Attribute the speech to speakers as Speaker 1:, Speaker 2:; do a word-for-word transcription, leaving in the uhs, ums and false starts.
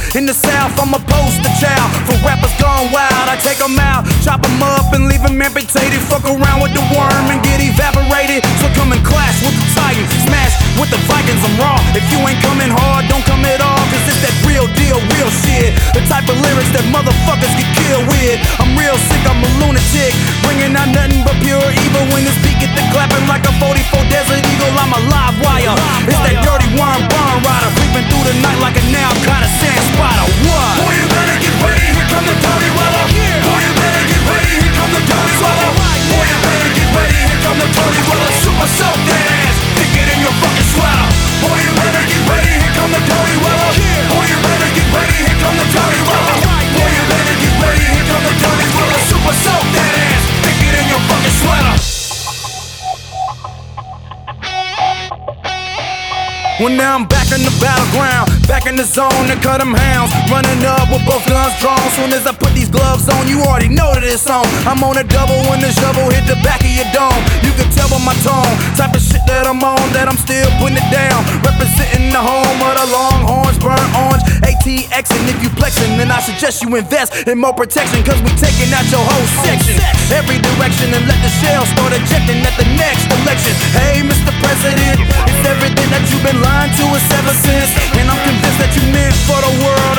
Speaker 1: In the South, I'm a poster child for rappers gone wild. I take them out, chop them up, and leave them amputated. Fuck around with the worm and get evaporated. So come and clash with the Titans, smash with the Vikings. I'm raw. If you ain't coming hard, don't come at all, cause it's that real deal, real shit. The type of lyrics that motherfuckers get killed with. I'm real sick, I'm a lunatic, bringing out nothing but pure evil. When this beat get the clapping like a forty-four Desert Eagle, I'm a live wire. It's that dirty worm barn rider, creeping through the night like a now kind of sand spider. What?
Speaker 2: Boy, you better get ready, here come the dirty weather. Boy, you better get ready, here come the dirty weather. Boy, you better get ready, here come the dirty weather. Super soak that ass, stick it in your fucking sweater. Boy, you better get ready, here come the dirty weather. Boy, you better get ready, here come the dirty weather. Boy, you better get ready, here come the dirty weather. Super soak that ass, stick it in your fucking sweater.
Speaker 1: Well, now I'm back in the battleground, back in the zone to cut them hounds. Running up with both guns drawn. Soon as I put these gloves on, you already know that it's on. I'm on a double when the shovel hit the back of your dome. You can tell by my tone, type of shit that I'm on, that I'm still putting it down. Representing the home of the Longhorns, burnt orange, A T X. And if you flexing, then I suggest you invest in more protection, cause we taking out your whole section, every direction, and let the shells start ejecting at the next election. Hey, Mister President, it's everything that you've been lying to us ever since, and I'm convinced that you meant for the world.